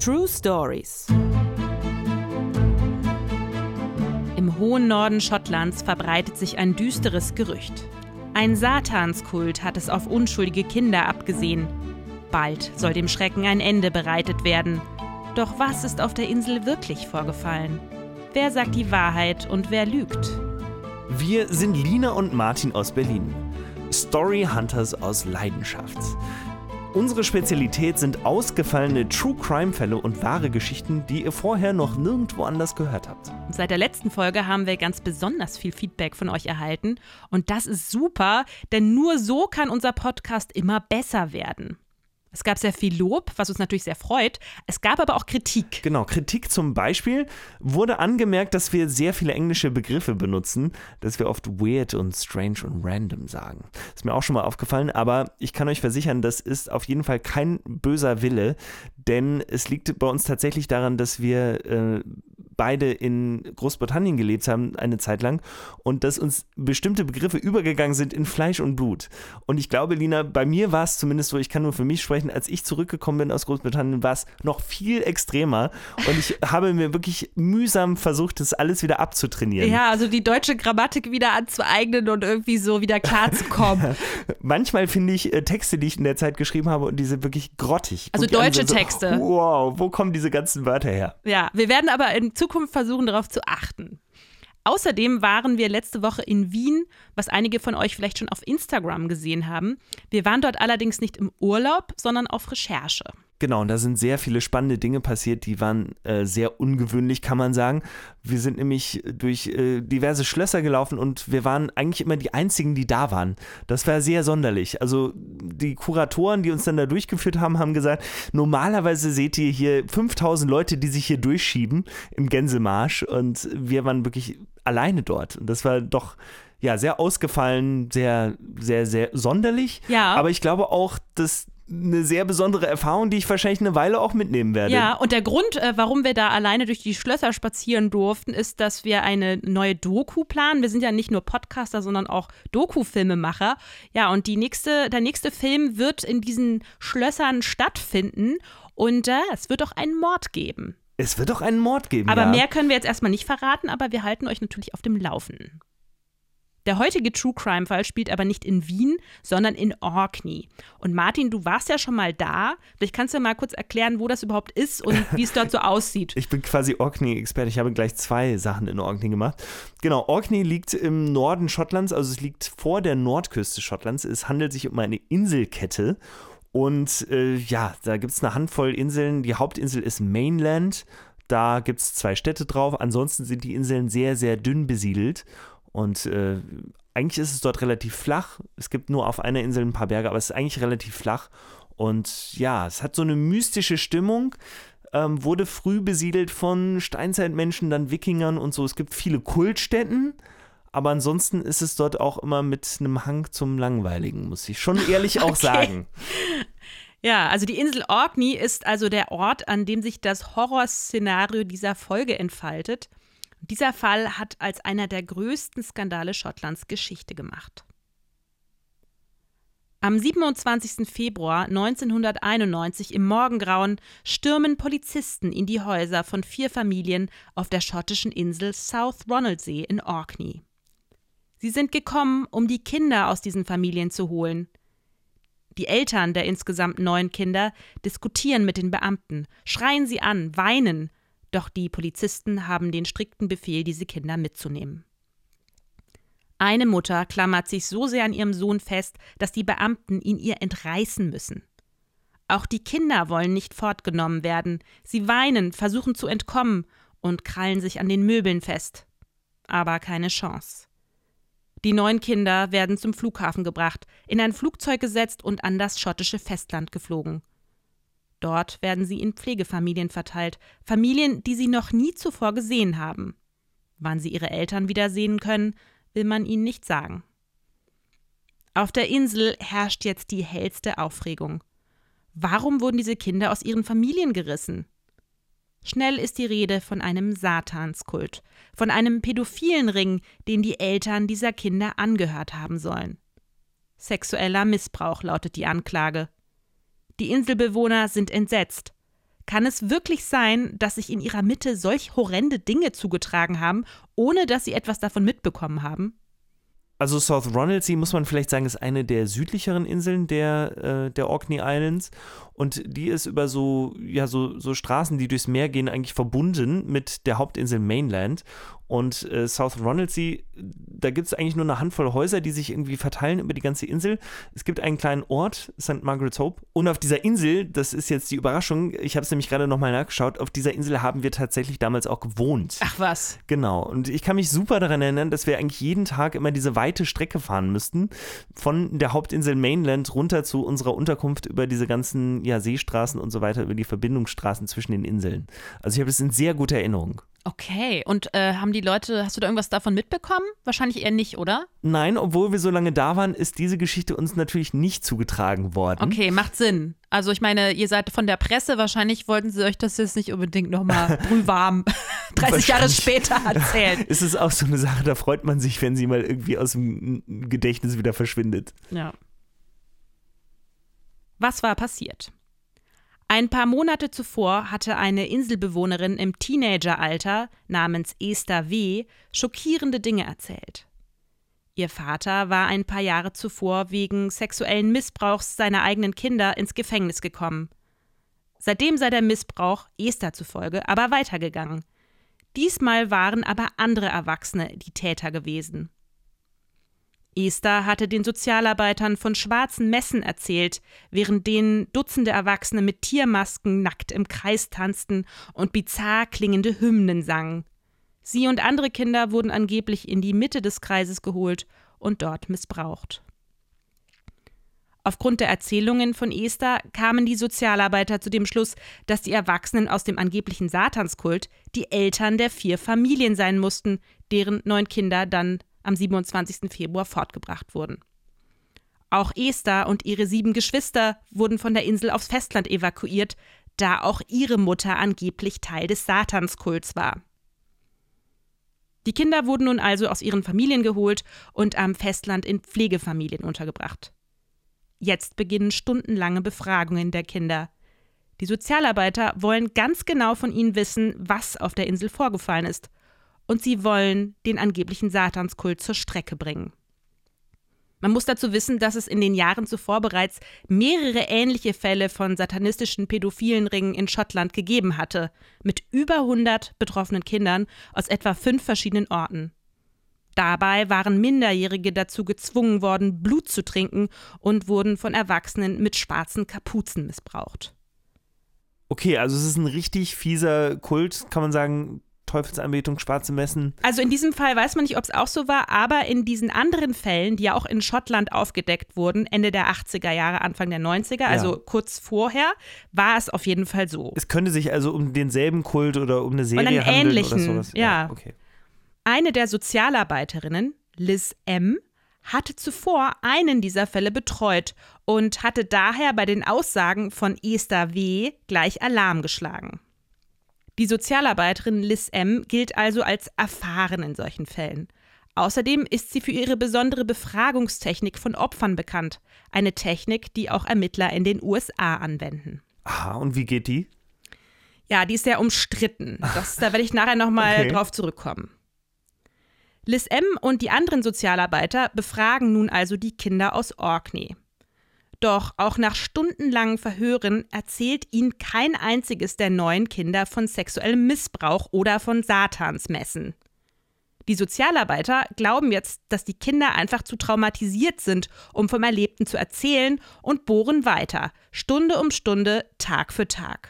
True Stories. Im hohen Norden Schottlands verbreitet sich ein düsteres Gerücht. Ein Satanskult hat es auf unschuldige Kinder abgesehen. Bald soll dem Schrecken ein Ende bereitet werden. Doch was ist auf der Insel wirklich vorgefallen? Wer sagt die Wahrheit und wer lügt? Wir sind Lina und Martin aus Berlin. Story Hunters aus Leidenschaft. Unsere Spezialität sind ausgefallene True-Crime-Fälle und wahre Geschichten, die ihr vorher noch nirgendwo anders gehört habt. Seit der letzten Folge haben wir ganz besonders viel Feedback von euch erhalten. Und das ist super, denn nur so kann unser Podcast immer besser werden. Es gab sehr viel Lob, was uns natürlich sehr freut. Es gab aber auch Kritik. Genau, Kritik zum Beispiel wurde angemerkt, dass wir sehr viele englische Begriffe benutzen, dass wir oft weird und strange und random sagen. Ist mir auch schon mal aufgefallen, aber ich kann euch versichern, das ist auf jeden Fall kein böser Wille, denn es liegt bei uns tatsächlich daran, dass wir beide in Großbritannien gelebt haben eine Zeit lang und dass uns bestimmte Begriffe übergegangen sind in Fleisch und Blut. Und ich glaube, Lina, bei mir war es zumindest so, ich kann nur für mich sprechen, als ich zurückgekommen bin aus Großbritannien, war es noch viel extremer und ich habe mir wirklich mühsam versucht, das alles wieder abzutrainieren. Ja, also die deutsche Grammatik wieder anzueignen und irgendwie so wieder klarzukommen. Manchmal finde ich Texte, die ich in der Zeit geschrieben habe, und die sind wirklich grottig. Also deutsche Texte. Wow, wo kommen diese ganzen Wörter her? Ja, wir werden aber in Zukunft versuchen, darauf zu achten. Außerdem waren wir letzte Woche in Wien, was einige von euch vielleicht schon auf Instagram gesehen haben. Wir waren dort allerdings nicht im Urlaub, sondern auf Recherche. Genau, und da sind sehr viele spannende Dinge passiert, die waren sehr ungewöhnlich, kann man sagen. Wir sind nämlich durch diverse Schlösser gelaufen und wir waren eigentlich immer die Einzigen, die da waren. Das war sehr sonderlich. Also die Kuratoren, die uns dann da durchgeführt haben, haben gesagt, normalerweise seht ihr hier 5000 Leute, die sich hier durchschieben im Gänsemarsch, und wir waren wirklich alleine dort. Und das war doch sehr ausgefallen, sehr, sehr, sehr sonderlich. Ja. Aber ich glaube auch, dass eine sehr besondere Erfahrung, die ich wahrscheinlich eine Weile auch mitnehmen werde. Ja, und der Grund, warum wir da alleine durch die Schlösser spazieren durften, ist, dass wir eine neue Doku planen. Wir sind ja nicht nur Podcaster, sondern auch Doku-Filmemacher. Ja, und der nächste Film wird in diesen Schlössern stattfinden und es wird auch einen Mord geben. Es wird auch einen Mord geben, Aber ja. mehr können wir jetzt erstmal nicht verraten, aber wir halten euch natürlich auf dem Laufenden. Der heutige True-Crime-Fall spielt aber nicht in Wien, sondern in Orkney. Und Martin, du warst ja schon mal da. Vielleicht kannst du ja mal kurz erklären, wo das überhaupt ist und wie es dort so aussieht. Ich bin quasi Orkney-Experte. Ich habe gleich 2 Sachen in Orkney gemacht. Genau, Orkney liegt im Norden Schottlands, also es liegt vor der Nordküste Schottlands. Es handelt sich um eine Inselkette. Und da gibt es eine Handvoll Inseln. Die Hauptinsel ist Mainland. Da gibt es 2 Städte drauf. Ansonsten sind die Inseln sehr, sehr dünn besiedelt. Und eigentlich ist es dort relativ flach. Es gibt nur auf einer Insel ein paar Berge, aber es ist eigentlich relativ flach. Und ja, es hat so eine mystische Stimmung. Wurde früh besiedelt von Steinzeitmenschen, dann Wikingern und so. Es gibt viele Kultstätten. Aber ansonsten ist es dort auch immer mit einem Hang zum Langweiligen, muss ich schon ehrlich auch sagen. Ja, also die Insel Orkney ist also der Ort, an dem sich das Horrorszenario dieser Folge entfaltet. Dieser Fall hat als einer der größten Skandale Schottlands Geschichte gemacht. Am 27. Februar 1991 im Morgengrauen stürmen Polizisten in die Häuser von 4 Familien auf der schottischen Insel South Ronaldsay in Orkney. Sie sind gekommen, um die Kinder aus diesen Familien zu holen. Die Eltern der insgesamt 9 Kinder diskutieren mit den Beamten, schreien sie an, weinen. Doch die Polizisten haben den strikten Befehl, diese Kinder mitzunehmen. Eine Mutter klammert sich so sehr an ihrem Sohn fest, dass die Beamten ihn ihr entreißen müssen. Auch die Kinder wollen nicht fortgenommen werden. Sie weinen, versuchen zu entkommen und krallen sich an den Möbeln fest. Aber keine Chance. Die 9 Kinder werden zum Flughafen gebracht, in ein Flugzeug gesetzt und an das schottische Festland geflogen. Dort werden sie in Pflegefamilien verteilt, Familien, die sie noch nie zuvor gesehen haben. Wann sie ihre Eltern wiedersehen können, will man ihnen nicht sagen. Auf der Insel herrscht jetzt die hellste Aufregung. Warum wurden diese Kinder aus ihren Familien gerissen? Schnell ist die Rede von einem Satanskult, von einem pädophilen Ring, dem die Eltern dieser Kinder angehört haben sollen. Sexueller Missbrauch lautet die Anklage. Die Inselbewohner sind entsetzt. Kann es wirklich sein, dass sich in ihrer Mitte solch horrende Dinge zugetragen haben, ohne dass sie etwas davon mitbekommen haben? Also South Ronaldsay, muss man vielleicht sagen, ist eine der südlicheren Inseln der Orkney Islands und die ist über so Straßen, die durchs Meer gehen, eigentlich verbunden mit der Hauptinsel Mainland. Und South Ronaldsay, da gibt es eigentlich nur eine Handvoll Häuser, die sich irgendwie verteilen über die ganze Insel. Es gibt einen kleinen Ort, St. Margaret's Hope. Und auf dieser Insel, das ist jetzt die Überraschung, ich habe es nämlich gerade nochmal nachgeschaut, auf dieser Insel haben wir tatsächlich damals auch gewohnt. Ach was. Genau. Und ich kann mich super daran erinnern, dass wir eigentlich jeden Tag immer diese weite Strecke fahren müssten. Von der Hauptinsel Mainland runter zu unserer Unterkunft über diese ganzen Seestraßen und so weiter, über die Verbindungsstraßen zwischen den Inseln. Also ich habe es in sehr guter Erinnerung. Okay, und haben die Leute, hast du da irgendwas davon mitbekommen? Wahrscheinlich eher nicht, oder? Nein, obwohl wir so lange da waren, ist diese Geschichte uns natürlich nicht zugetragen worden. Okay, macht Sinn. Also ich meine, ihr seid von der Presse, wahrscheinlich wollten sie euch das jetzt nicht unbedingt nochmal brühwarm 30 Jahre später erzählen. Es ist auch so eine Sache, da freut man sich, wenn sie mal irgendwie aus dem Gedächtnis wieder verschwindet. Ja. Was war passiert? Ein paar Monate zuvor hatte eine Inselbewohnerin im Teenageralter namens Esther W. schockierende Dinge erzählt. Ihr Vater war ein paar Jahre zuvor wegen sexuellen Missbrauchs seiner eigenen Kinder ins Gefängnis gekommen. Seitdem sei der Missbrauch Esther zufolge aber weitergegangen. Diesmal waren aber andere Erwachsene die Täter gewesen. Esther hatte den Sozialarbeitern von schwarzen Messen erzählt, während denen Dutzende Erwachsene mit Tiermasken nackt im Kreis tanzten und bizarr klingende Hymnen sangen. Sie und andere Kinder wurden angeblich in die Mitte des Kreises geholt und dort missbraucht. Aufgrund der Erzählungen von Esther kamen die Sozialarbeiter zu dem Schluss, dass die Erwachsenen aus dem angeblichen Satanskult die Eltern der 4 Familien sein mussten, deren 9 Kinder dann am 27. Februar fortgebracht wurden. Auch Esther und ihre 7 Geschwister wurden von der Insel aufs Festland evakuiert, da auch ihre Mutter angeblich Teil des Satanskults war. Die Kinder wurden nun also aus ihren Familien geholt und am Festland in Pflegefamilien untergebracht. Jetzt beginnen stundenlange Befragungen der Kinder. Die Sozialarbeiter wollen ganz genau von ihnen wissen, was auf der Insel vorgefallen ist. Und sie wollen den angeblichen Satanskult zur Strecke bringen. Man muss dazu wissen, dass es in den Jahren zuvor bereits mehrere ähnliche Fälle von satanistischen pädophilen Ringen in Schottland gegeben hatte, mit über 100 betroffenen Kindern aus etwa 5 verschiedenen Orten. Dabei waren Minderjährige dazu gezwungen worden, Blut zu trinken und wurden von Erwachsenen mit schwarzen Kapuzen missbraucht. Okay, also es ist ein richtig fieser Kult, kann man sagen. Teufelsanbetung, schwarze Messen. Also in diesem Fall weiß man nicht, ob es auch so war, aber in diesen anderen Fällen, die ja auch in Schottland aufgedeckt wurden, Ende der 80er Jahre, Anfang der 90er, also kurz vorher, war es auf jeden Fall so. Es könnte sich also um denselben Kult oder um eine Serie handeln ähnlichen, oder sowas. Ja. Okay. Eine der Sozialarbeiterinnen, Liz M., hatte zuvor einen dieser Fälle betreut und hatte daher bei den Aussagen von Esther W. gleich Alarm geschlagen. Die Sozialarbeiterin Liz M. gilt also als erfahren in solchen Fällen. Außerdem ist sie für ihre besondere Befragungstechnik von Opfern bekannt. Eine Technik, die auch Ermittler in den USA anwenden. Aha, und wie geht die? Ja, die ist sehr umstritten. Da werde ich nachher nochmal drauf zurückkommen. Liz M. und die anderen Sozialarbeiter befragen nun also die Kinder aus Orkney. Doch auch nach stundenlangen Verhören erzählt ihnen kein einziges der 9 Kinder von sexuellem Missbrauch oder von Satansmessen. Die Sozialarbeiter glauben jetzt, dass die Kinder einfach zu traumatisiert sind, um vom Erlebten zu erzählen, und bohren weiter, Stunde um Stunde, Tag für Tag.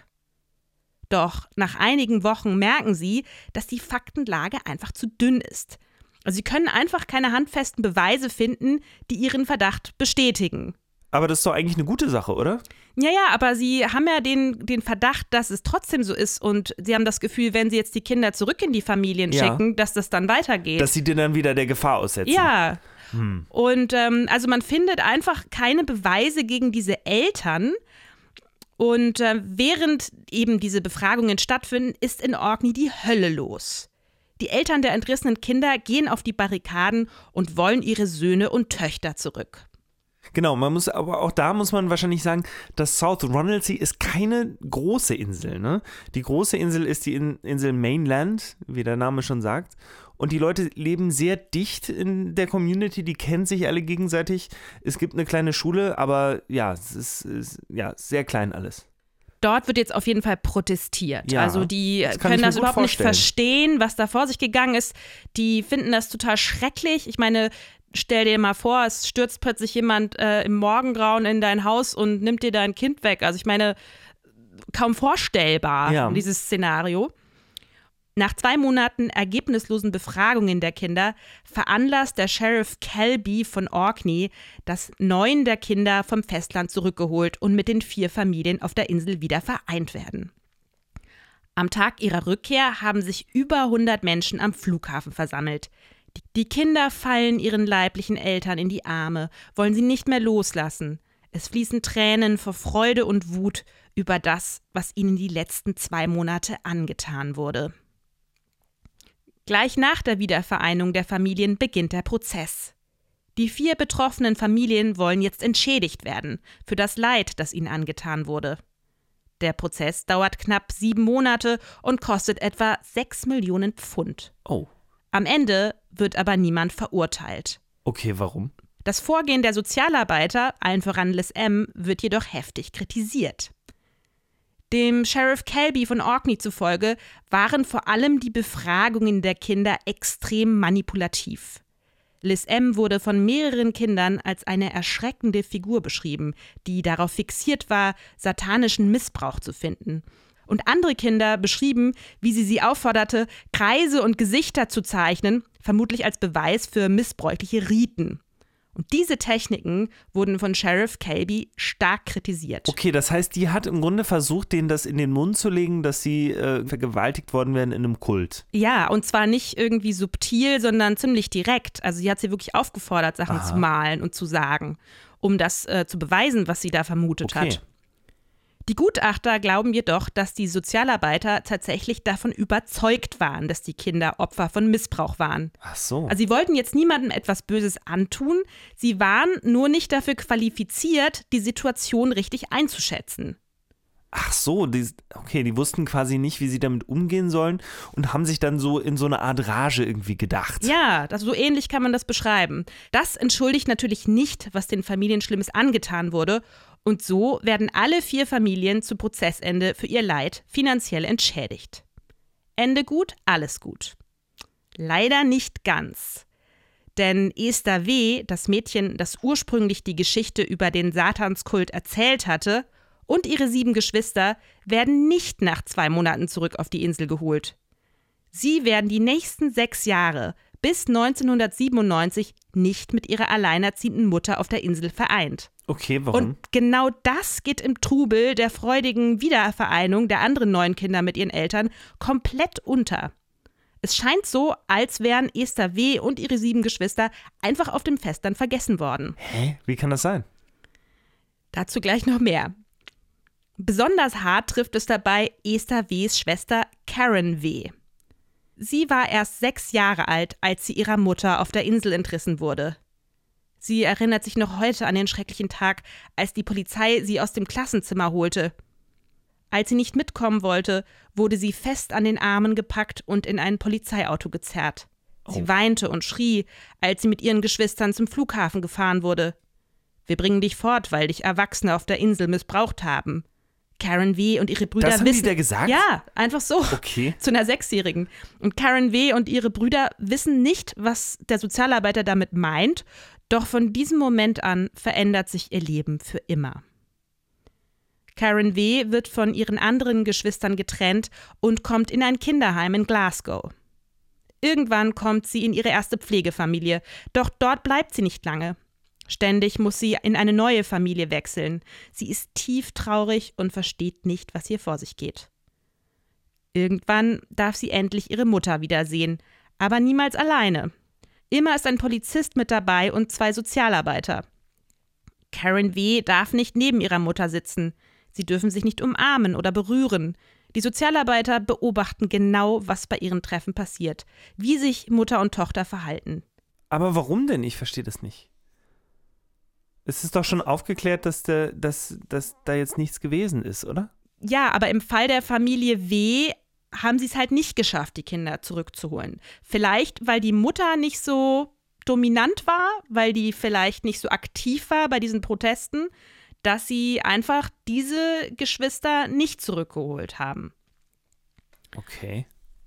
Doch nach einigen Wochen merken sie, dass die Faktenlage einfach zu dünn ist. Sie können einfach keine handfesten Beweise finden, die ihren Verdacht bestätigen. Aber das ist doch eigentlich eine gute Sache, oder? Ja, aber sie haben ja den Verdacht, dass es trotzdem so ist, und sie haben das Gefühl, wenn sie jetzt die Kinder zurück in die Familien schicken, dass das dann weitergeht. Dass sie denen dann wieder der Gefahr aussetzen. Ja. Und also man findet einfach keine Beweise gegen diese Eltern. Und während eben diese Befragungen stattfinden, ist in Orkney die Hölle los. Die Eltern der entrissenen Kinder gehen auf die Barrikaden und wollen ihre Söhne und Töchter zurück. Genau, aber auch da muss man wahrscheinlich sagen, das South Ronaldsay ist keine große Insel, ne? Die große Insel ist die Insel Mainland, wie der Name schon sagt. Und die Leute leben sehr dicht in der Community, die kennen sich alle gegenseitig. Es gibt eine kleine Schule, aber ja, es ist sehr klein alles. Dort wird jetzt auf jeden Fall protestiert. Ja, also die das kann können ich mir das gut überhaupt nicht vorstellen. verstehen, was da vor sich gegangen ist. Die finden das total schrecklich. Ich meine, stell dir mal vor, es stürzt plötzlich jemand im Morgengrauen in dein Haus und nimmt dir dein Kind weg. Also ich meine, kaum vorstellbar, dieses Szenario. Nach 2 Monaten ergebnislosen Befragungen der Kinder veranlasst der Sheriff Kelby von Orkney, dass 9 der Kinder vom Festland zurückgeholt und mit den 4 Familien auf der Insel wieder vereint werden. Am Tag ihrer Rückkehr haben sich über 100 Menschen am Flughafen versammelt. Die Kinder fallen ihren leiblichen Eltern in die Arme, wollen sie nicht mehr loslassen. Es fließen Tränen vor Freude und Wut über das, was ihnen die letzten 2 Monate angetan wurde. Gleich nach der Wiedervereinung der Familien beginnt der Prozess. Die 4 betroffenen Familien wollen jetzt entschädigt werden für das Leid, das ihnen angetan wurde. Der Prozess dauert knapp 7 Monate und kostet etwa 6 Millionen Pfund. Oh. Am Ende wird aber niemand verurteilt. Okay, warum? Das Vorgehen der Sozialarbeiter, allen voran Liz M., wird jedoch heftig kritisiert. Dem Sheriff Kelby von Orkney zufolge waren vor allem die Befragungen der Kinder extrem manipulativ. Liz M. wurde von mehreren Kindern als eine erschreckende Figur beschrieben, die darauf fixiert war, satanischen Missbrauch zu finden. Und andere Kinder beschrieben, wie sie aufforderte, Kreise und Gesichter zu zeichnen, vermutlich als Beweis für missbräuchliche Riten. Und diese Techniken wurden von Sheriff Kelby stark kritisiert. Okay, das heißt, die hat im Grunde versucht, denen das in den Mund zu legen, dass sie vergewaltigt worden wären in einem Kult. Ja, und zwar nicht irgendwie subtil, sondern ziemlich direkt. Also sie hat sie wirklich aufgefordert, Sachen zu malen und zu sagen, um das zu beweisen, was sie da vermutet hat. Die Gutachter glauben jedoch, dass die Sozialarbeiter tatsächlich davon überzeugt waren, dass die Kinder Opfer von Missbrauch waren. Ach so. Also sie wollten jetzt niemandem etwas Böses antun, sie waren nur nicht dafür qualifiziert, die Situation richtig einzuschätzen. Ach so, die wussten quasi nicht, wie sie damit umgehen sollen und haben sich dann so in so eine Art Rage irgendwie gedacht. Ja, so ähnlich kann man das beschreiben. Das entschuldigt natürlich nicht, was den Familien Schlimmes angetan wurde. Und so werden alle 4 Familien zu Prozessende für ihr Leid finanziell entschädigt. Ende gut, alles gut. Leider nicht ganz. Denn Esther W., das Mädchen, das ursprünglich die Geschichte über den Satanskult erzählt hatte, und ihre 7 Geschwister werden nicht nach 2 Monaten zurück auf die Insel geholt. Sie werden die nächsten 6 Jahre bis 1997 nicht mit ihrer alleinerziehenden Mutter auf der Insel vereint. Okay, warum? Und genau das geht im Trubel der freudigen Wiedervereinung der anderen 9 Kinder mit ihren Eltern komplett unter. Es scheint so, als wären Esther W. und ihre 7 Geschwister einfach auf dem Festland vergessen worden. Hä? Wie kann das sein? Dazu gleich noch mehr. Besonders hart trifft es dabei Esther W.'s Schwester Karen W. Sie war erst 6 Jahre alt, als sie ihrer Mutter auf der Insel entrissen wurde. Sie erinnert sich noch heute an den schrecklichen Tag, als die Polizei sie aus dem Klassenzimmer holte. Als sie nicht mitkommen wollte, wurde sie fest an den Armen gepackt und in ein Polizeiauto gezerrt. Sie weinte und schrie, als sie mit ihren Geschwistern zum Flughafen gefahren wurde. Wir bringen dich fort, weil dich Erwachsene auf der Insel missbraucht haben. Karen W. und ihre Brüder wissen. Das haben die da gesagt? Ja, einfach so. Okay. Zu einer 6-Jährigen. Und Karen W. und ihre Brüder wissen nicht, was der Sozialarbeiter damit meint, doch von diesem Moment an verändert sich ihr Leben für immer. Karen W. wird von ihren anderen Geschwistern getrennt und kommt in ein Kinderheim in Glasgow. Irgendwann kommt sie in ihre erste Pflegefamilie, doch dort bleibt sie nicht lange. Ständig muss sie in eine neue Familie wechseln. Sie ist tieftraurig und versteht nicht, was hier vor sich geht. Irgendwann darf sie endlich ihre Mutter wiedersehen, aber niemals alleine. Immer ist ein Polizist mit dabei und 2 Sozialarbeiter. Karen W. darf nicht neben ihrer Mutter sitzen. Sie dürfen sich nicht umarmen oder berühren. Die Sozialarbeiter beobachten genau, was bei ihren Treffen passiert, wie sich Mutter und Tochter verhalten. Aber warum denn? Ich verstehe das nicht. Es ist doch schon aufgeklärt, dass da jetzt nichts gewesen ist, oder? Ja, aber im Fall der Familie W. haben sie es halt nicht geschafft, die Kinder zurückzuholen. Vielleicht, weil die Mutter nicht so dominant war, weil die vielleicht nicht so aktiv war bei diesen Protesten, dass sie einfach diese Geschwister nicht zurückgeholt haben. Okay.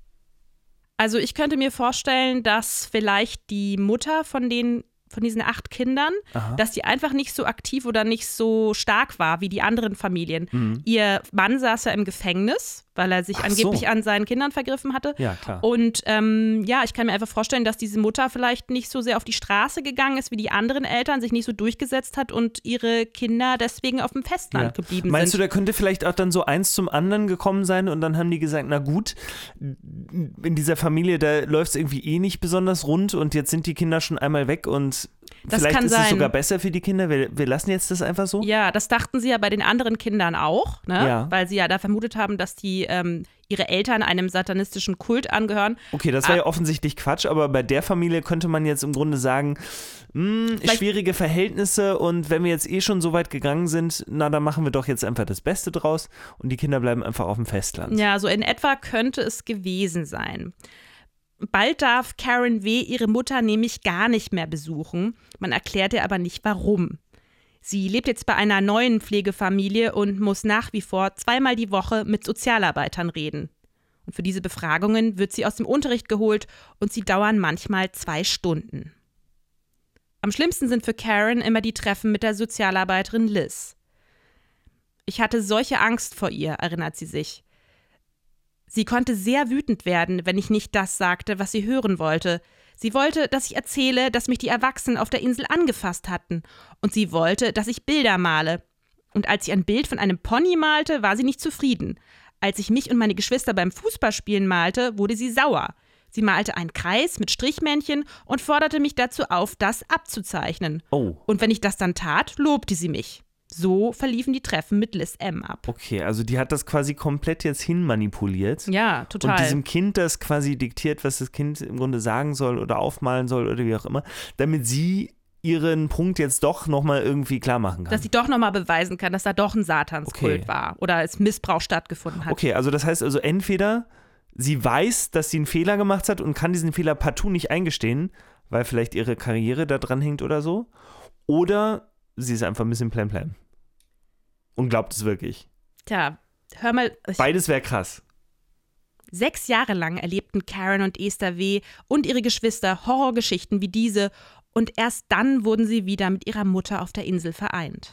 Also ich könnte mir vorstellen, dass vielleicht die Mutter von diesen 8 Kindern, dass die einfach nicht so aktiv oder nicht so stark war wie die anderen Familien. Mhm. Ihr Mann saß ja im Gefängnis, weil er sich angeblich an seinen Kindern vergriffen hatte. Ja, klar. Und ich kann mir einfach vorstellen, dass diese Mutter vielleicht nicht so sehr auf die Straße gegangen ist wie die anderen Eltern, sich nicht so durchgesetzt hat und ihre Kinder deswegen auf dem Festland geblieben sind. Meinst du, da könnte vielleicht auch dann so eins zum anderen gekommen sein und dann haben die gesagt, na gut, in dieser Familie, da läuft es irgendwie eh nicht besonders rund und jetzt sind die Kinder schon einmal weg und das vielleicht kann ist sein. Es sogar besser für die Kinder. Wir lassen jetzt das einfach so? Ja, das dachten sie ja bei den anderen Kindern auch, ne? Ja. Weil sie ja da vermutet haben, dass die ihre Eltern einem satanistischen Kult angehören. Okay, das war ja offensichtlich Quatsch, aber bei der Familie könnte man jetzt im Grunde sagen, schwierige Verhältnisse und wenn wir jetzt eh schon so weit gegangen sind, na, dann machen wir doch jetzt einfach das Beste draus und die Kinder bleiben einfach auf dem Festland. Ja, so in etwa könnte es gewesen sein. Bald darf Karen W. ihre Mutter nämlich gar nicht mehr besuchen. Man erklärt ihr aber nicht, warum. Sie lebt jetzt bei einer neuen Pflegefamilie und muss nach wie vor 2-mal die Woche mit Sozialarbeitern reden. Und für diese Befragungen wird sie aus dem Unterricht geholt und sie dauern manchmal 2 Stunden. Am schlimmsten sind für Karen immer die Treffen mit der Sozialarbeiterin Liz. Ich hatte solche Angst vor ihr, erinnert sie sich. Sie konnte sehr wütend werden, wenn ich nicht das sagte, was sie hören wollte. Sie wollte, dass ich erzähle, dass mich die Erwachsenen auf der Insel angefasst hatten. Und sie wollte, dass ich Bilder male. Und als ich ein Bild von einem Pony malte, war sie nicht zufrieden. Als ich mich und meine Geschwister beim Fußballspielen malte, wurde sie sauer. Sie malte einen Kreis mit Strichmännchen und forderte mich dazu auf, das abzuzeichnen. Oh. Und wenn ich das dann tat, lobte sie mich. So verliefen die Treffen mit Liz M. ab. Okay, also die hat das quasi komplett jetzt hinmanipuliert. Ja, total. Und diesem Kind das quasi diktiert, was das Kind im Grunde sagen soll oder aufmalen soll oder wie auch immer, damit sie ihren Punkt jetzt doch nochmal irgendwie klar machen kann. Dass sie doch nochmal beweisen kann, dass da doch ein Satanskult war oder es Missbrauch stattgefunden hat. Okay, also das heißt also entweder sie weiß, dass sie einen Fehler gemacht hat und kann diesen Fehler partout nicht eingestehen, weil vielleicht ihre Karriere da dran hängt oder so, oder sie ist einfach ein bisschen plan. Und glaubt es wirklich. Tja, hör mal. Beides wäre krass. 6 Jahre lang erlebten Karen und Esther W. und ihre Geschwister Horrorgeschichten wie diese und erst dann wurden sie wieder mit ihrer Mutter auf der Insel vereint.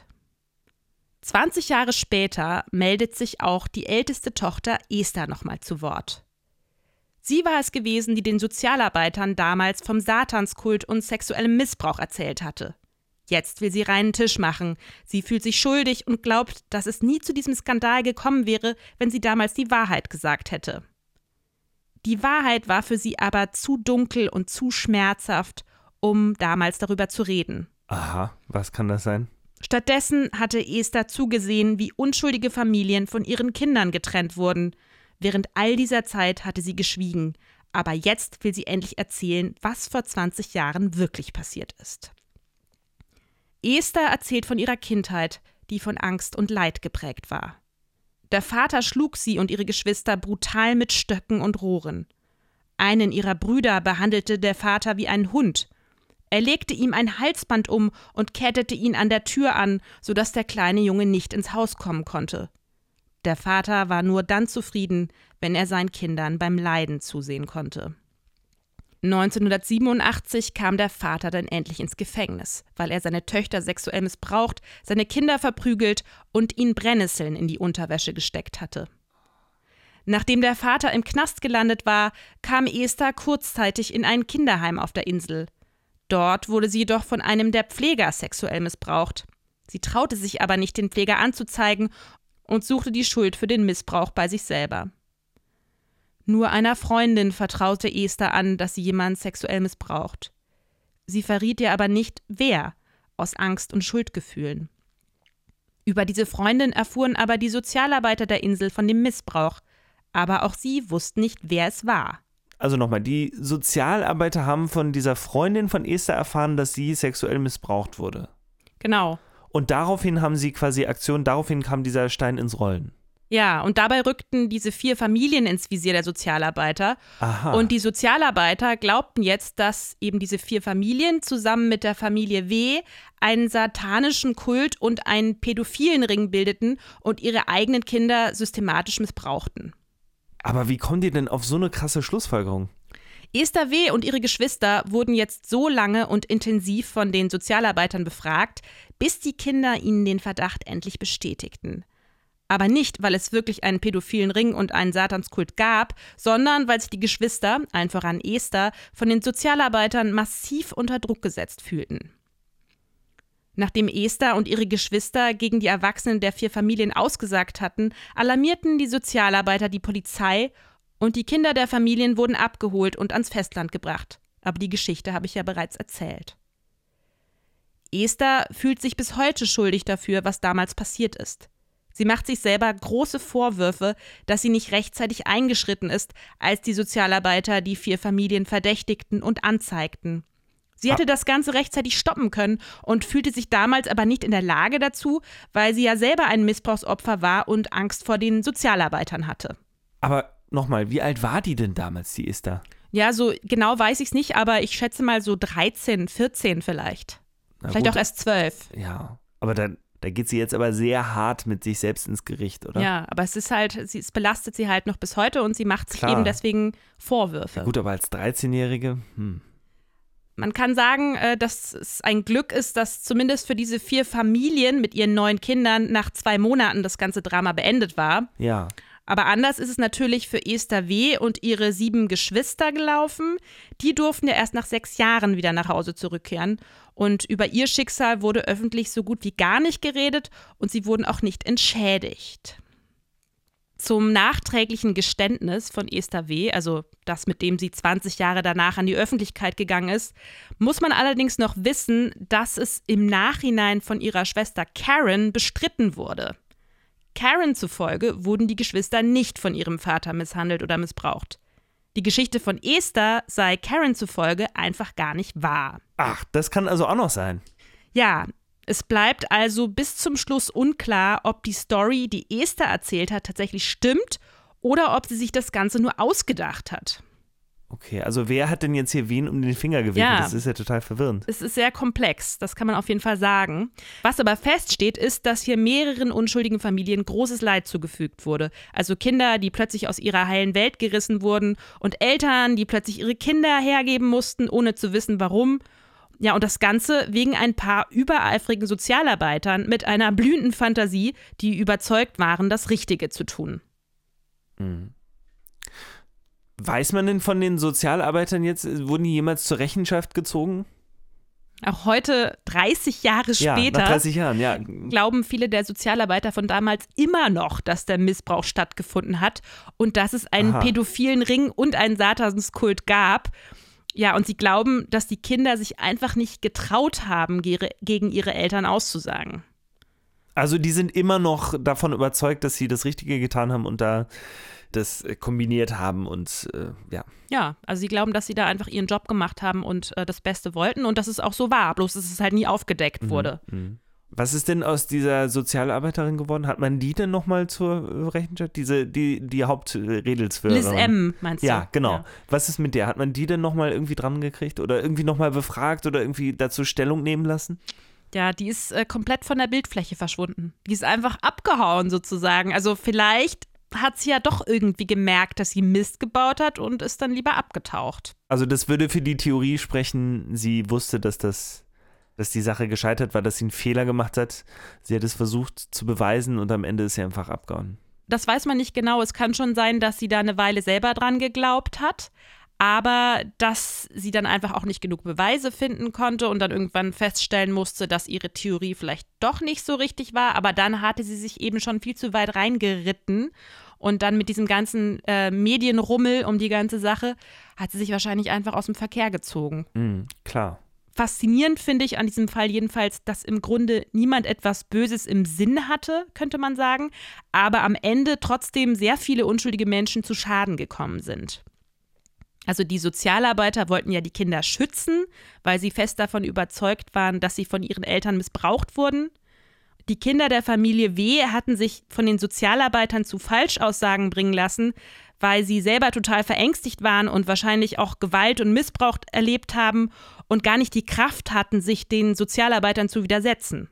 20 Jahre später meldet sich auch die älteste Tochter Esther nochmal zu Wort. Sie war es gewesen, die den Sozialarbeitern damals vom Satanskult und sexuellem Missbrauch erzählt hatte. Jetzt will sie reinen Tisch machen. Sie fühlt sich schuldig und glaubt, dass es nie zu diesem Skandal gekommen wäre, wenn sie damals die Wahrheit gesagt hätte. Die Wahrheit war für sie aber zu dunkel und zu schmerzhaft, um damals darüber zu reden. Aha, was kann das sein? Stattdessen hatte Esther zugesehen, wie unschuldige Familien von ihren Kindern getrennt wurden. Während all dieser Zeit hatte sie geschwiegen. Aber jetzt will sie endlich erzählen, was vor 20 Jahren wirklich passiert ist. Esther erzählt von ihrer Kindheit, die von Angst und Leid geprägt war. Der Vater schlug sie und ihre Geschwister brutal mit Stöcken und Rohren. Einen ihrer Brüder behandelte der Vater wie einen Hund. Er legte ihm ein Halsband um und kettete ihn an der Tür an, sodass der kleine Junge nicht ins Haus kommen konnte. Der Vater war nur dann zufrieden, wenn er seinen Kindern beim Leiden zusehen konnte. 1987 kam der Vater dann endlich ins Gefängnis, weil er seine Töchter sexuell missbraucht, seine Kinder verprügelt und ihnen Brennnesseln in die Unterwäsche gesteckt hatte. Nachdem der Vater im Knast gelandet war, kam Esther kurzzeitig in ein Kinderheim auf der Insel. Dort wurde sie jedoch von einem der Pfleger sexuell missbraucht. Sie traute sich aber nicht, den Pfleger anzuzeigen und suchte die Schuld für den Missbrauch bei sich selber. Nur einer Freundin vertraute Esther an, dass sie jemanden sexuell missbraucht. Sie verriet ihr aber nicht, wer, aus Angst und Schuldgefühlen. Über diese Freundin erfuhren aber die Sozialarbeiter der Insel von dem Missbrauch, aber auch sie wussten nicht, wer es war. Also nochmal, die Sozialarbeiter haben von dieser Freundin von Esther erfahren, dass sie sexuell missbraucht wurde. Genau. Und daraufhin haben sie quasi Aktion, daraufhin kam dieser Stein ins Rollen. Ja, und dabei rückten diese 4 Familien ins Visier der Sozialarbeiter. Aha. Und die Sozialarbeiter glaubten jetzt, dass eben diese 4 Familien zusammen mit der Familie W. einen satanischen Kult und einen pädophilen Ring bildeten und ihre eigenen Kinder systematisch missbrauchten. Aber wie kommen die denn auf so eine krasse Schlussfolgerung? Esther W. und ihre Geschwister wurden jetzt so lange und intensiv von den Sozialarbeitern befragt, bis die Kinder ihnen den Verdacht endlich bestätigten. Aber nicht, weil es wirklich einen pädophilen Ring und einen Satanskult gab, sondern weil sich die Geschwister, allen voran Esther, von den Sozialarbeitern massiv unter Druck gesetzt fühlten. Nachdem Esther und ihre Geschwister gegen die Erwachsenen der 4 Familien ausgesagt hatten, alarmierten die Sozialarbeiter die Polizei und die Kinder der Familien wurden abgeholt und ans Festland gebracht. Aber die Geschichte habe ich ja bereits erzählt. Esther fühlt sich bis heute schuldig dafür, was damals passiert ist. Sie macht sich selber große Vorwürfe, dass sie nicht rechtzeitig eingeschritten ist, als die Sozialarbeiter die 4 Familien verdächtigten und anzeigten. Sie hätte das Ganze rechtzeitig stoppen können und fühlte sich damals aber nicht in der Lage dazu, weil sie ja selber ein Missbrauchsopfer war und Angst vor den Sozialarbeitern hatte. Aber nochmal, wie alt war die denn damals, die Esther? Ja, so genau weiß ich es nicht, aber ich schätze mal so 13, 14 vielleicht. Vielleicht auch erst 12. Ja, aber da geht sie jetzt aber sehr hart mit sich selbst ins Gericht, oder? Ja, aber es ist halt, es belastet sie halt noch bis heute und sie macht sich eben deswegen Vorwürfe. Ja, gut, aber als 13-Jährige, Man kann sagen, dass es ein Glück ist, dass zumindest für diese 4 Familien mit ihren 9 Kindern nach 2 Monaten das ganze Drama beendet war. Ja. Aber anders ist es natürlich für Esther W. und ihre 7 Geschwister gelaufen. Die durften ja erst nach 6 Jahren wieder nach Hause zurückkehren. Und über ihr Schicksal wurde öffentlich so gut wie gar nicht geredet und sie wurden auch nicht entschädigt. Zum nachträglichen Geständnis von Esther W., also das, mit dem sie 20 Jahre danach an die Öffentlichkeit gegangen ist, muss man allerdings noch wissen, dass es im Nachhinein von ihrer Schwester Karen bestritten wurde. Karen zufolge wurden die Geschwister nicht von ihrem Vater misshandelt oder missbraucht. Die Geschichte von Esther sei Karen zufolge einfach gar nicht wahr. Ach, das kann also auch noch sein. Ja, es bleibt also bis zum Schluss unklar, ob die Story, die Esther erzählt hat, tatsächlich stimmt oder ob sie sich das Ganze nur ausgedacht hat. Okay, also wer hat denn jetzt hier wen um den Finger gewickelt? Ja. Das ist ja total verwirrend. Es ist sehr komplex, das kann man auf jeden Fall sagen. Was aber feststeht, ist, dass hier mehreren unschuldigen Familien großes Leid zugefügt wurde. Also Kinder, die plötzlich aus ihrer heilen Welt gerissen wurden und Eltern, die plötzlich ihre Kinder hergeben mussten, ohne zu wissen, warum. Ja, und das Ganze wegen ein paar übereifrigen Sozialarbeitern mit einer blühenden Fantasie, die überzeugt waren, das Richtige zu tun. Mhm. Weiß man denn von den Sozialarbeitern jetzt, wurden die jemals zur Rechenschaft gezogen? Auch heute, 30 Jahre später, nach 30 Jahren, ja. Glauben viele der Sozialarbeiter von damals immer noch, dass der Missbrauch stattgefunden hat und dass es einen pädophilen Ring und einen Satanskult gab. Ja, und sie glauben, dass die Kinder sich einfach nicht getraut haben, gegen ihre Eltern auszusagen. Also die sind immer noch davon überzeugt, dass sie das Richtige getan haben und da das kombiniert haben und ja. Ja, also sie glauben, dass sie da einfach ihren Job gemacht haben und das Beste wollten und dass es auch so war, bloß dass es halt nie aufgedeckt wurde. Was ist denn aus dieser Sozialarbeiterin geworden? Hat man die denn nochmal zur Rechenschaft? Die Hauptredelsführerin? Liz M., meinst du? Ja, genau. Ja. Was ist mit der? Hat man die denn nochmal irgendwie dran gekriegt oder irgendwie nochmal befragt oder irgendwie dazu Stellung nehmen lassen? Ja, die ist komplett von der Bildfläche verschwunden. Die ist einfach abgehauen sozusagen. Also vielleicht hat sie ja doch irgendwie gemerkt, dass sie Mist gebaut hat und ist dann lieber abgetaucht. Also das würde für die Theorie sprechen, sie wusste, dass die Sache gescheitert war, dass sie einen Fehler gemacht hat. Sie hat es versucht zu beweisen und am Ende ist sie einfach abgehauen. Das weiß man nicht genau. Es kann schon sein, dass sie da eine Weile selber dran geglaubt hat, aber dass sie dann einfach auch nicht genug Beweise finden konnte und dann irgendwann feststellen musste, dass ihre Theorie vielleicht doch nicht so richtig war, aber dann hatte sie sich eben schon viel zu weit reingeritten und dann mit diesem ganzen Medienrummel um die ganze Sache hat sie sich wahrscheinlich einfach aus dem Verkehr gezogen. Klar. Faszinierend finde ich an diesem Fall jedenfalls, dass im Grunde niemand etwas Böses im Sinn hatte, könnte man sagen, aber am Ende trotzdem sehr viele unschuldige Menschen zu Schaden gekommen sind. Also die Sozialarbeiter wollten ja die Kinder schützen, weil sie fest davon überzeugt waren, dass sie von ihren Eltern missbraucht wurden. Die Kinder der Familie W. hatten sich von den Sozialarbeitern zu Falschaussagen bringen lassen, weil sie selber total verängstigt waren und wahrscheinlich auch Gewalt und Missbrauch erlebt haben und gar nicht die Kraft hatten, sich den Sozialarbeitern zu widersetzen.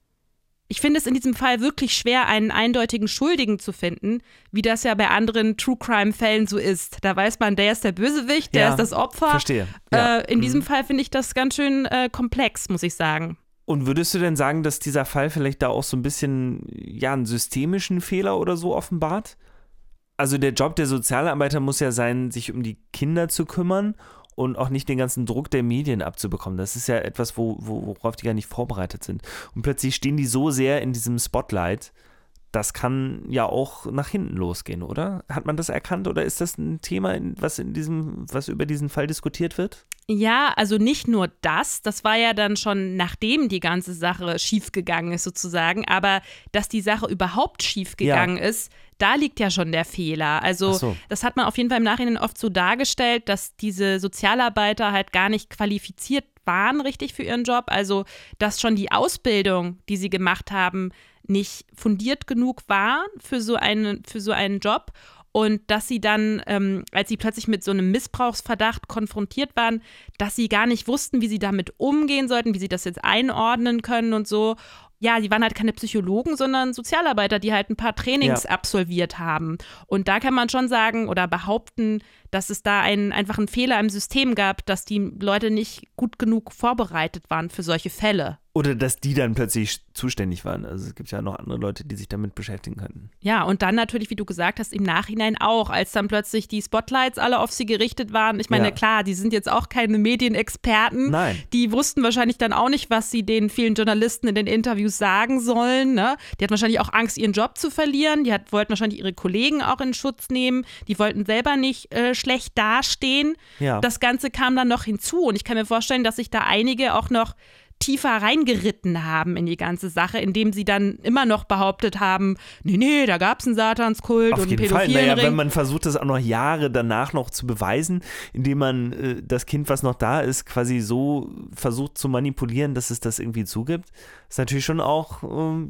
Ich finde es in diesem Fall wirklich schwer, einen eindeutigen Schuldigen zu finden, wie das ja bei anderen True-Crime-Fällen so ist. Da weiß man, der ist der Bösewicht, der ist das Opfer. Verstehe. Ja. In diesem Fall finde ich das ganz schön komplex, muss ich sagen. Und würdest du denn sagen, dass dieser Fall vielleicht da auch so ein bisschen einen systemischen Fehler oder so offenbart? Also der Job der Sozialarbeiter muss ja sein, sich um die Kinder zu kümmern und auch nicht den ganzen Druck der Medien abzubekommen. Das ist ja etwas, worauf die gar nicht vorbereitet sind. Und plötzlich stehen die so sehr in diesem Spotlight, das kann ja auch nach hinten losgehen, oder? Hat man das erkannt oder ist das ein Thema, was über diesen Fall diskutiert wird? Ja, also nicht nur das war ja dann schon, nachdem die ganze Sache schiefgegangen ist sozusagen, aber dass die Sache überhaupt schiefgegangen ist, da liegt ja schon der Fehler. Also das hat man auf jeden Fall im Nachhinein oft so dargestellt, dass diese Sozialarbeiter halt gar nicht qualifiziert waren richtig für ihren Job, also dass schon die Ausbildung, die sie gemacht haben, nicht fundiert genug war für so einen Job. Und dass sie dann, als sie plötzlich mit so einem Missbrauchsverdacht konfrontiert waren, dass sie gar nicht wussten, wie sie damit umgehen sollten, wie sie das jetzt einordnen können und so. Ja, die waren halt keine Psychologen, sondern Sozialarbeiter, die halt ein paar Trainings absolviert haben. Und da kann man schon sagen oder behaupten, dass es da einfach einen Fehler im System gab, dass die Leute nicht gut genug vorbereitet waren für solche Fälle. Oder dass die dann plötzlich zuständig waren. Also es gibt ja noch andere Leute, die sich damit beschäftigen könnten. Ja, und dann natürlich, wie du gesagt hast, im Nachhinein auch, als dann plötzlich die Spotlights alle auf sie gerichtet waren. Ich meine, klar, die sind jetzt auch keine Medienexperten. Nein. Die wussten wahrscheinlich dann auch nicht, was sie den vielen Journalisten in den Interviews sagen sollen. Ne? Die hatten wahrscheinlich auch Angst, ihren Job zu verlieren. Die wollten wahrscheinlich ihre Kollegen auch in Schutz nehmen. Die wollten selber nicht schlecht dastehen. Ja. Das Ganze kam dann noch hinzu. Und ich kann mir vorstellen, dass sich da einige auch noch tiefer reingeritten haben in die ganze Sache, indem sie dann immer noch behauptet haben, nee, da gab es einen Satanskult und einen pädophilen Ring. Naja, wenn man versucht, das auch noch Jahre danach noch zu beweisen, indem man das Kind, was noch da ist, quasi so versucht zu manipulieren, dass es das irgendwie zugibt, ist natürlich schon auch,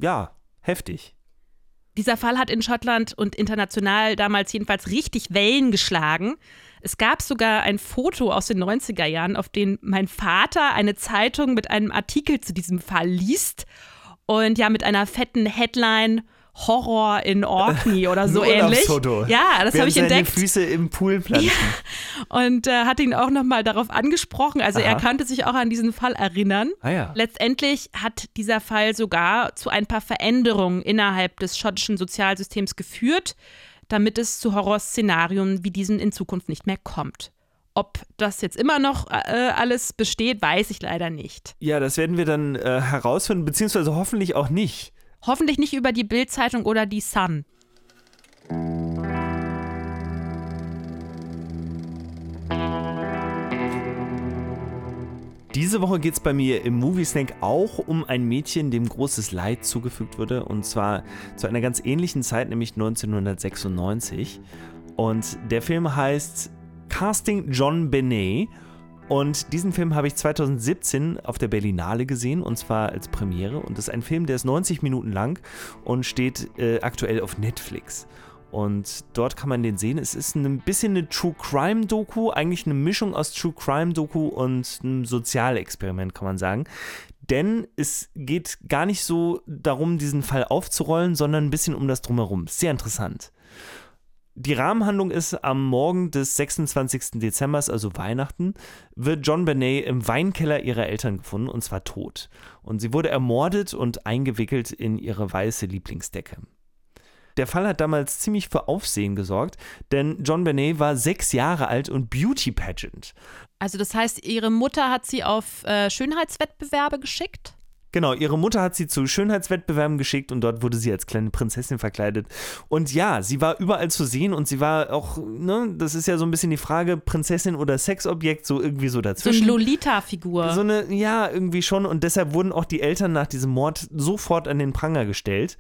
heftig. Dieser Fall hat in Schottland und international damals jedenfalls richtig Wellen geschlagen. Es gab sogar ein Foto aus den 90er Jahren, auf dem mein Vater eine Zeitung mit einem Artikel zu diesem Fall liest und ja mit einer fetten Headline Horror in Orkney oder so ähnlich. Ja, das habe ich entdeckt. Seine Füße im Pool planschen. Ja. Und hat ihn auch nochmal darauf angesprochen. Also er konnte sich auch an diesen Fall erinnern. Letztendlich hat dieser Fall sogar zu ein paar Veränderungen innerhalb des schottischen Sozialsystems geführt, damit es zu Horrorszenarien wie diesen in Zukunft nicht mehr kommt. Ob das jetzt immer noch alles besteht, weiß ich leider nicht. Ja, das werden wir dann herausfinden, beziehungsweise hoffentlich auch nicht. Hoffentlich nicht über die Bild-Zeitung oder die Sun. Diese Woche geht es bei mir im Moviesnack auch um ein Mädchen, dem großes Leid zugefügt wurde. Und zwar zu einer ganz ähnlichen Zeit, nämlich 1996. Und der Film heißt Casting John Benet. Und diesen Film habe ich 2017 auf der Berlinale gesehen, und zwar als Premiere. Und das ist ein Film, der ist 90 Minuten lang und steht aktuell auf Netflix. Und dort kann man den sehen. Es ist ein bisschen eine True-Crime-Doku, eigentlich eine Mischung aus True-Crime-Doku und einem Sozialexperiment, kann man sagen. Denn es geht gar nicht so darum, diesen Fall aufzurollen, sondern ein bisschen um das Drumherum. Sehr interessant. Die Rahmenhandlung ist, am Morgen des 26. Dezember, also Weihnachten, wird John Benet im Weinkeller ihrer Eltern gefunden, und zwar tot. Und sie wurde ermordet und eingewickelt in ihre weiße Lieblingsdecke. Der Fall hat damals ziemlich für Aufsehen gesorgt, denn John Benet war 6 Jahre alt und Beauty-Pageant. Also das heißt, ihre Mutter hat sie auf Schönheitswettbewerbe geschickt? Genau, ihre Mutter hat sie zu Schönheitswettbewerben geschickt und dort wurde sie als kleine Prinzessin verkleidet. Und ja, sie war überall zu sehen und sie war auch, das ist ja so ein bisschen die Frage, Prinzessin oder Sexobjekt, so irgendwie so dazwischen. So eine Lolita-Figur. So eine, ja, irgendwie schon, und deshalb wurden auch die Eltern nach diesem Mord sofort an den Pranger gestellt.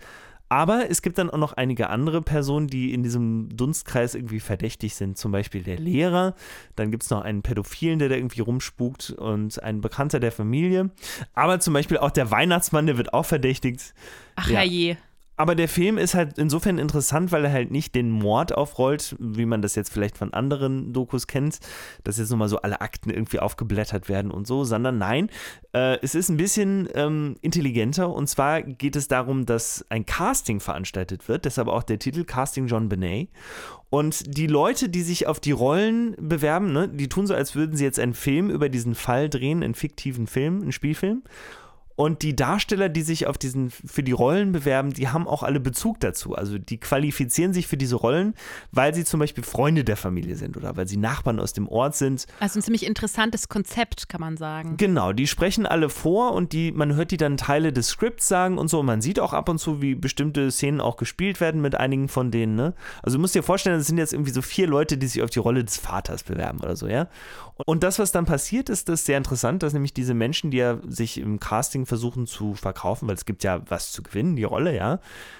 Aber es gibt dann auch noch einige andere Personen, die in diesem Dunstkreis irgendwie verdächtig sind. Zum Beispiel der Lehrer. Dann gibt es noch einen Pädophilen, der da irgendwie rumspukt und ein Bekannter der Familie. Aber zum Beispiel auch der Weihnachtsmann, der wird auch verdächtigt. Ach ja, je. Aber der Film ist halt insofern interessant, weil er halt nicht den Mord aufrollt, wie man das jetzt vielleicht von anderen Dokus kennt, dass jetzt nochmal so alle Akten irgendwie aufgeblättert werden und so, sondern nein, es ist ein bisschen intelligenter, und zwar geht es darum, dass ein Casting veranstaltet wird, deshalb auch der Titel Casting JonBenét. Und die Leute, die sich auf die Rollen bewerben, ne, die tun so, als würden sie jetzt einen Film über diesen Fall drehen, einen fiktiven Film, einen Spielfilm. Und die Darsteller, die sich für die Rollen bewerben, die haben auch alle Bezug dazu. Also die qualifizieren sich für diese Rollen, weil sie zum Beispiel Freunde der Familie sind oder weil sie Nachbarn aus dem Ort sind. Also ein ziemlich interessantes Konzept, kann man sagen. Genau, die sprechen alle vor und man hört die dann Teile des Skripts sagen und so. Und man sieht auch ab und zu, wie bestimmte Szenen auch gespielt werden mit einigen von denen. Ne? Also du musst dir vorstellen, das sind jetzt irgendwie so 4 Leute, die sich auf die Rolle des Vaters bewerben oder so, ja. Und das, was dann passiert, ist sehr interessant, dass nämlich diese Menschen, die ja sich im Casting versuchen zu verkaufen, weil es gibt ja was zu gewinnen, die Rolle, ja,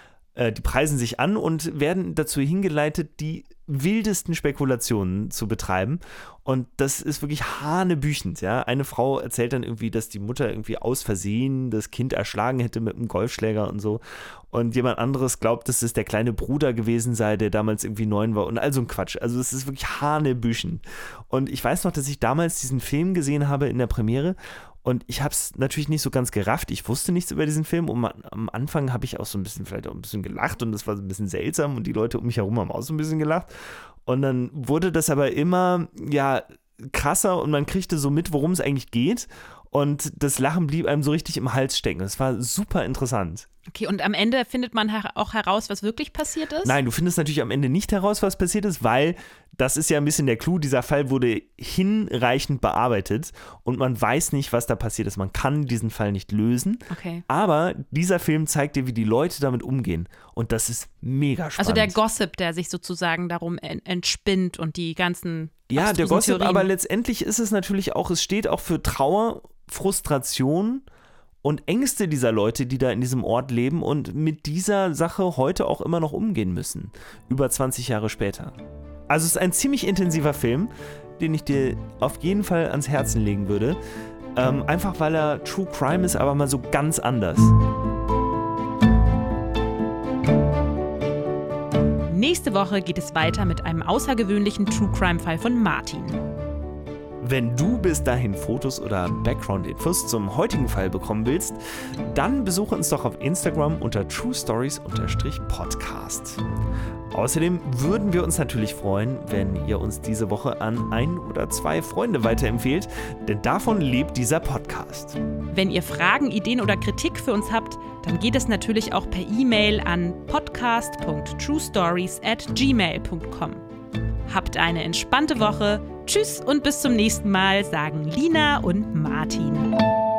die preisen sich an und werden dazu hingeleitet, die wildesten Spekulationen zu betreiben. Und das ist wirklich hanebüchend, ja. Eine Frau erzählt dann irgendwie, dass die Mutter irgendwie aus Versehen das Kind erschlagen hätte mit einem Golfschläger und so. Und jemand anderes glaubt, dass es der kleine Bruder gewesen sei, der damals irgendwie 9 war und all so ein Quatsch. Also es ist wirklich hanebüchend. Und ich weiß noch, dass ich damals diesen Film gesehen habe in der Premiere. Und ich habe es natürlich nicht so ganz gerafft. Ich wusste nichts über diesen Film. Und am Anfang habe ich auch vielleicht auch ein bisschen gelacht. Und das war so ein bisschen seltsam. Und die Leute um mich herum haben auch so ein bisschen gelacht. Und dann wurde das aber immer, ja, krasser. Und man kriegte so mit, worum es eigentlich geht. Und das Lachen blieb einem so richtig im Hals stecken. Das war super interessant. Okay, und am Ende findet man auch heraus, was wirklich passiert ist? Nein, du findest natürlich am Ende nicht heraus, was passiert ist, weil das ist ja ein bisschen der Clou. Dieser Fall wurde hinreichend bearbeitet und man weiß nicht, was da passiert ist. Man kann diesen Fall nicht lösen. Okay. Aber dieser Film zeigt dir, wie die Leute damit umgehen. Und das ist mega spannend. Also der Gossip, der sich sozusagen darum entspinnt und die ganzen Ja, der Gossip, Theorien. Aber letztendlich ist es natürlich auch, es steht auch für Trauer, Frustration und Ängste dieser Leute, die da in diesem Ort leben und mit dieser Sache heute auch immer noch umgehen müssen. Über 20 Jahre später. Also es ist ein ziemlich intensiver Film, den ich dir auf jeden Fall ans Herzen legen würde. Einfach weil er True Crime ist, aber mal so ganz anders. Nächste Woche geht es weiter mit einem außergewöhnlichen True Crime-Fall von Martin. Wenn du bis dahin Fotos oder Background-Infos zum heutigen Fall bekommen willst, dann besuche uns doch auf Instagram unter truestories_podcast. Außerdem würden wir uns natürlich freuen, wenn ihr uns diese Woche an 1 oder 2 Freunde weiterempfehlt, denn davon lebt dieser Podcast. Wenn ihr Fragen, Ideen oder Kritik für uns habt, dann geht es natürlich auch per E-Mail an podcast.truestories@gmail.com. Habt eine entspannte Woche. Tschüss und bis zum nächsten Mal, sagen Lina und Martin.